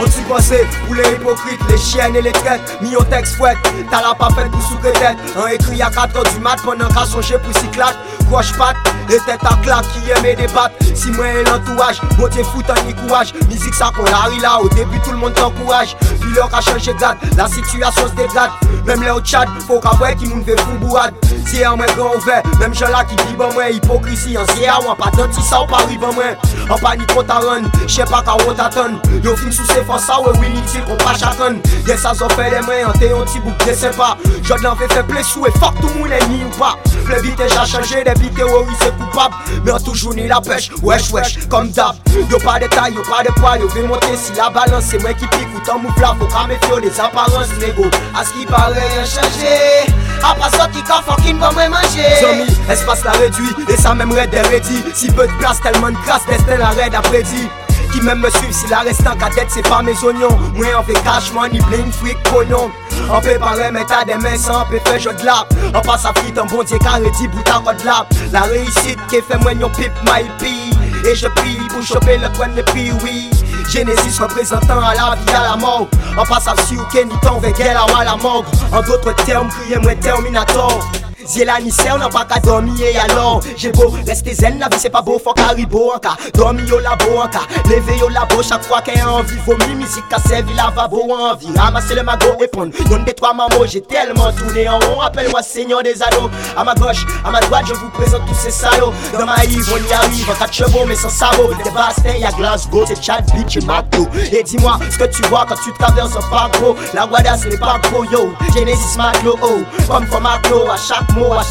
tu pensais, pour les hypocrites, les chiennes et les traites. Mis au texte fouette, t'as la pas fait pour souffrir tête. Un écrit à 4h du mat pendant qu'à songer pour cyclate. Croche patte, et tête à claque qui aimait débattre. Si moi et l'entourage, bon t'es foutant ni courage. Musique ça qu'on arrive là, au début tout le monde t'encourage. Puis l'heure a changé de date, la situation se dégrade. Même les au Tchad, faut qu'à voir qui nous fait fou bourrade. Si un moi grand ouvert, même gens là qui dit bon moi hypocrisie. En si à moi pas denti ça ou pas rive moi. En panique on t'arronne, j'sais pas quand on t'attend. Yo fin sous ses forces ça ouais oui inutile qu'on pas chacun. Y'a ça s'en fait les mains, en t'es un petit bouc de sympa. J'en l'en fait plein sous et fuck tout le monde est ni ou pas. Le beat déjà changé, depuis théorie c'est coupable. Mais en toujours ni la pêche, wesh wesh, comme d'hab. Yo pas de taille, yo pas de poids, yo vais monter si la balance c'est moi qui pique ou t'en moufle là. Faut qu'à méfier des apparences négo. À ce qui paraît rien changé. Après ça qui qu'a fucking va moi manger. Zombie, espace la réduit, et ça même raid est ready. Si peu de place, tellement de grâce, destin la raid a prédit. Qui même me suivent si la reste en cadette c'est pas mes oignons. Moi on fait cash money, bling, freak, pognon. On peut parler mais t'as des mains sans, on peut faire jeu de lap. On passe à frite, un bon dieu carré, 10 bout à code lap. La réussite qui fait moi yon pip my pee. Et je prie pour choper le coin de prix, oui. Genesis représentant à la vie à la mort. On passe à Sioux, Kenny, ton veguel à la mort. En d'autres termes, criez moi Terminator. Zéla ni on n'a pas qu'à dormir et alors j'ai beau rester zen, la vie c'est pas beau, faut qu'arribo en cas. Dormir au labo en cas, lever au labo chaque fois qu'il y a envie. Vomi, musique à servir la vavo envie. Ramasser le magot, répondre, donne des trois mamans, j'ai tellement tourné en rond. Appelle-moi Seigneur des ados. À ma gauche, à ma droite, je vous présente tous ces salauds. Dans ma Yves, on y arrive, en 4 chevaux mais sans sabot. Dévasté, y'a Glasgow, c'est Chad Beach et McDo. Et dis-moi ce que tu vois quand tu traverses un parcours. La Guada c'est les parcours, yo. Genesis Maclo, oh. Comme from Maclo, à chaque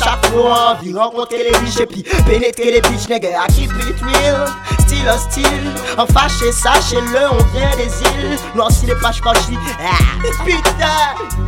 envie rencontrer les riches et puis pénétrer les bitches, nègres. I keep it real, still hostile. En fâché, sachez-le, on vient des îles. Noirci les pages franchies. Ah, putain.